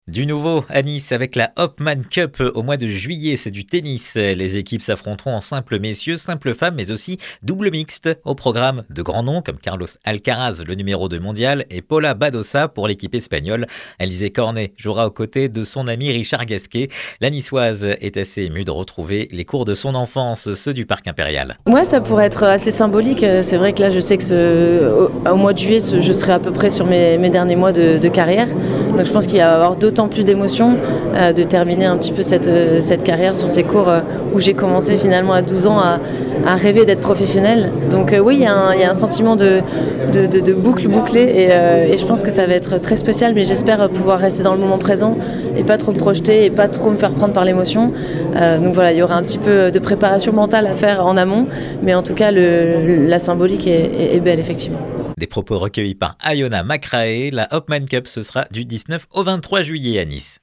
Du nouveau à Nice avec la Hopman Cup au mois de juillet, c'est du tennis. Les équipes s'affronteront en simple messieurs, simple femmes, mais aussi double mixte. Au programme de grands noms comme Carlos Alcaraz, le numéro 2 mondial, et Paula Badosa pour l'équipe espagnole. Alizé Cornet jouera aux côtés de son ami Richard Gasquet. La niçoise est assez émue de retrouver les cours de son enfance, ceux du Parc Impérial. Ouais, ça pourrait être assez symbolique. C'est vrai que là, je sais que au mois de juillet, je serai à peu près sur mes derniers mois de carrière. Donc je pense qu'il va y avoir d'autant plus d'émotion de terminer un petit peu cette carrière sur ces cours où j'ai commencé finalement à 12 ans à rêver d'être professionnelle. Donc oui, il y a un sentiment de boucle bouclée et je pense que ça va être très spécial, mais j'espère pouvoir rester dans le moment présent et pas trop me projeter et pas trop me faire prendre par l'émotion. Donc voilà, il y aura un petit peu de préparation mentale à faire en amont, mais en tout cas la symbolique est belle effectivement. Des propos recueillis par Ayona Macrae, la Hopman Cup ce sera du 19 au 23 juillet à Nice.